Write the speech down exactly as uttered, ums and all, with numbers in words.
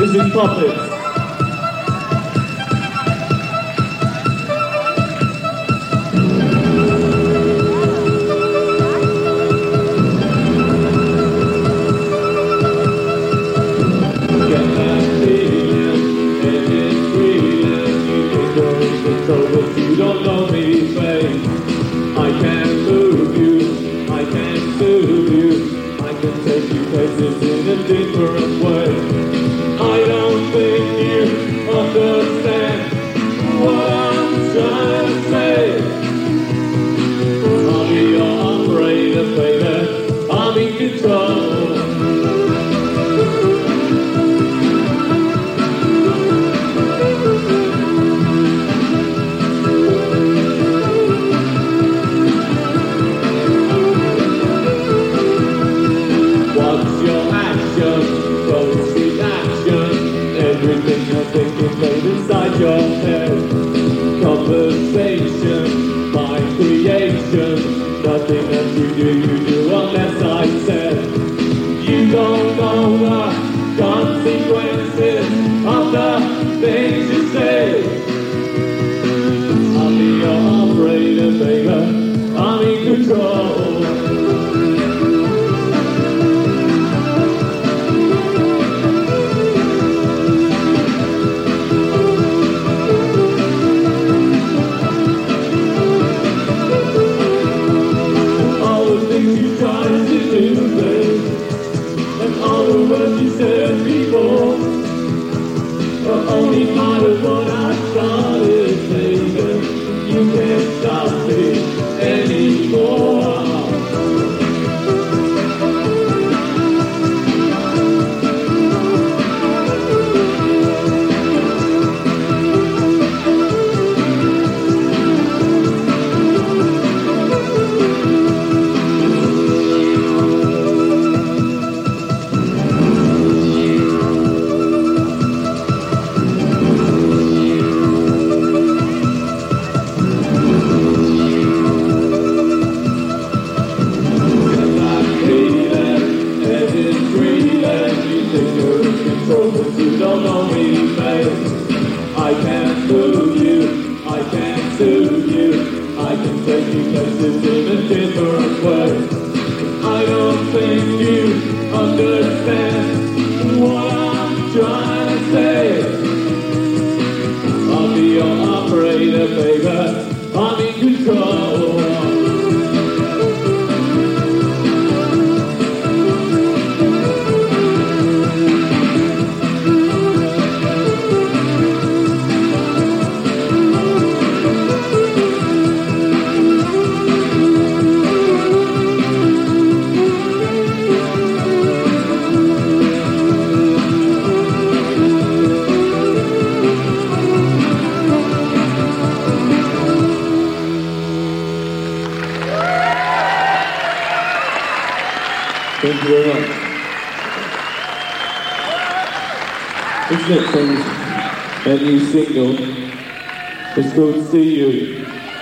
This is Puppets. You don't know me, babe. I can't move you, I can't move you. I can take you places in a different way. I don't think you understand what I'm trying to say. I'll be your operator, baby. I'm in control. Inside your head, conversation, my creation, nothing that you do, you do unless I said. You don't know the consequences of the things you say. I'll be your operator, baby, I'm in control. Only part of what I started, baby. You can't stop me anymore. You don't know me, babe. I can't move you, I can't soothe you. I can take you places in a different way. I don't think you understand what I'm trying to say. I'll be your operator, baby. I'm in control. Thank you very much. This next song is a new single. It's called See You.